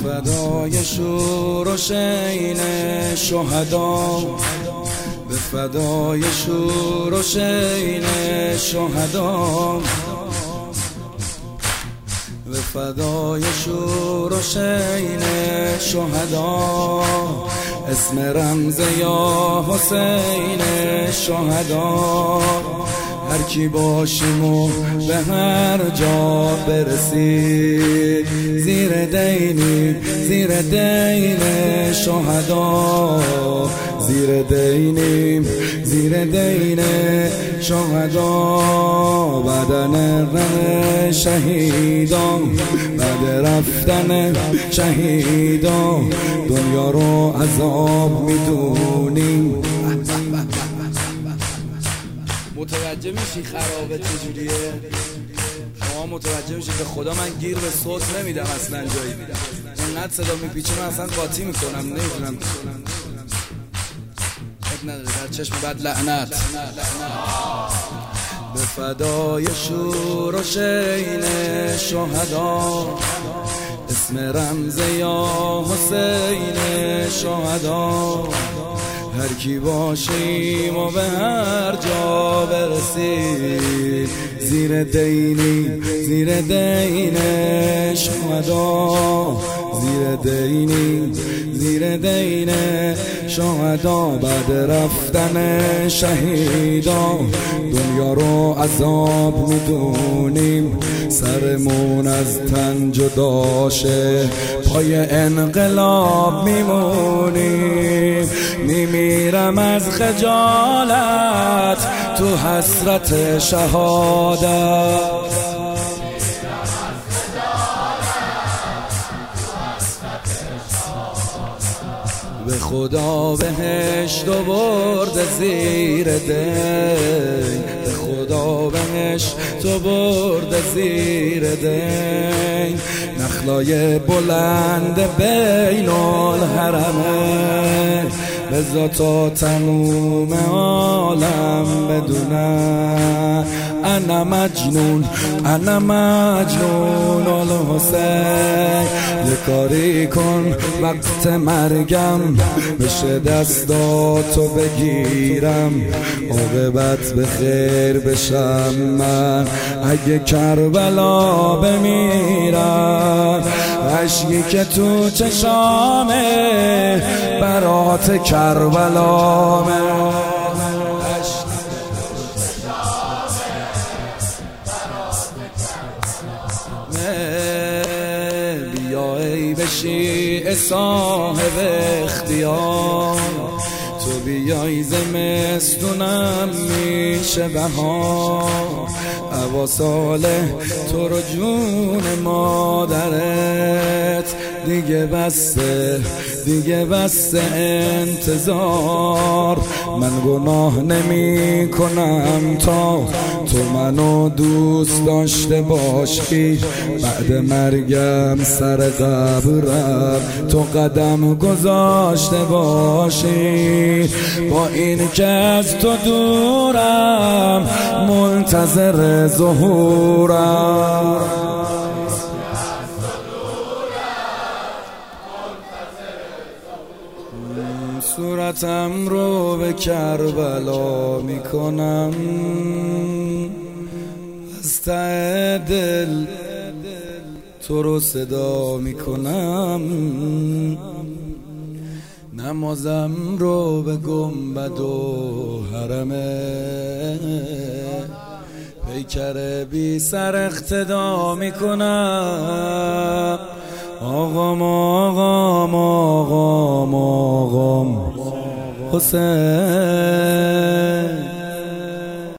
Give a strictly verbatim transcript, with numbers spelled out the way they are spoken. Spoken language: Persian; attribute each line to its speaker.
Speaker 1: فدای شور و شین شهدا، به فدای شور و شین شهدا، به فدای شور و شین شهدا، اسم رمز یا حسین شهدا. هر کی باشیم و به هر جا برسید، زیر دینی زیر دین شهدا، زیر دینیم زیر دین شهدا. بدن رن شهیدان، بعد رفتن شهیدان، دنیا رو عذاب میدونیم. متوجه میشی خرابه چجوریه؟ شما متوجه میشی؟ به خدا من گیر به صوت نمیدم اصلا جایی، اینقدر صدا میپیچه من اصلا قاطی میکنم، نمیدونم خب نداره در چشم بد لعنت. به فدای شور و شین شهدا، اسم رمز یا حسین شهدا. هر کی باشیم و به هر جا برسید، زیر دینی زیر دین شهدا، زیر دینی زیر دین شهدا. بعد رفتن شهیدا، دنیا رو عذاب میدونیم. سرمون از تن جداشه، پای انقلاب میمونیم. میمیرم از خجالت تو حسرت شهادت، به خدا بهشت و برد زیر دین، به خدا بهشت و برد زیر دین. نخلای بلند بین الحرمین، بذار تا تموم عالم بدونم انا مجنون انا مجنون الحسین. یه کاری کن وقت مرگم بشه دستاتو بگیرم، عاقبت به خیر بشم من اگه کربلا بمیرم. عشقی که تو چشامه برات کربلامه، بیا ای بشی صاحب اختیار، تو بیای زمستونم میشه بهار. عواساله تو رو جون مادرت، دیگه بسته دیگه بسته انتظار. من گناه نمی کنم تا تو منو دوست داشته باشی، بعد مرگم سر قبرم تو قدم گذاشته باشی. با این که از تو دورم منتظر ظهورم، صورتم رو به کربلا میکنم، از ته دل تو رو صدا میکنم. نمازم رو به گنبد و حرمه، پیکر بی سر اقتدا میکنم. آقام آقام آقام آقام حسین.